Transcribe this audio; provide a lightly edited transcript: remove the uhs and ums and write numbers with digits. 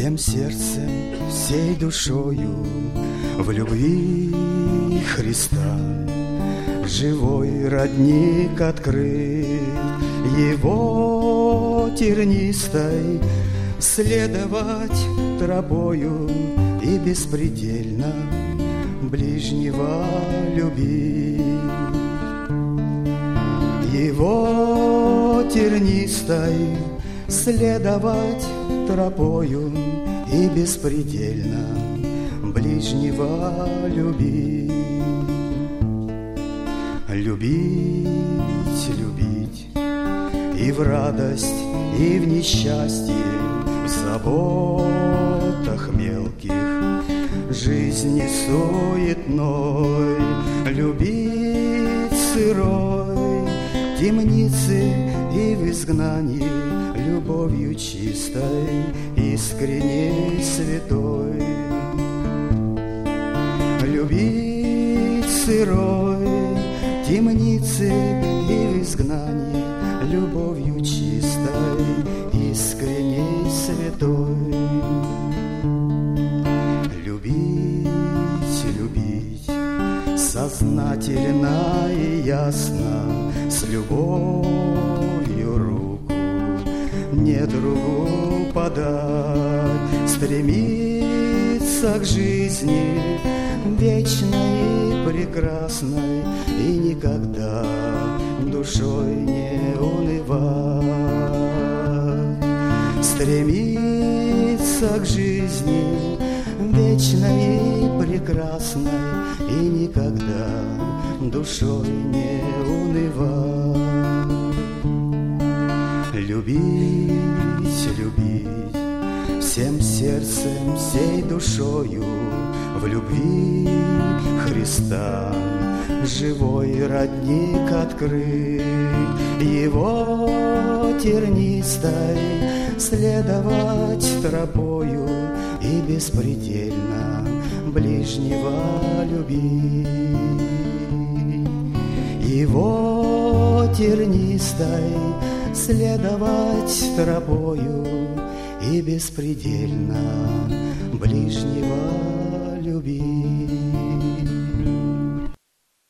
Всем сердцем, всей душою в любви Христа живой родник открыт, Его тернистой следовать тропою и беспредельно ближнего любить. Его тернистой следовать тропою и беспредельно ближнего любить. Любить, любить и в радость, и в несчастье, в заботах мелких, жизни суетной. Любить сырой темницы и в изгнании, любовью чистой, искренней, святой. Любить сырой темницы и в изгнании, любовью чистой, искренней, святой. Любить, любить сознательно и ясно, с любовью руку недругу подать, стремиться к жизни вечной и прекрасной, и никогда душой не унывать. Стремиться к жизни вечной и прекрасной, и никогда душой не унывать. Любить, любить всем сердцем, всей душою в любви Христа живой родник открыт, Его тернистой следовать тропою и беспредельно ближнего любить. Его тернистой следовать тропою и беспредельно ближнего любить.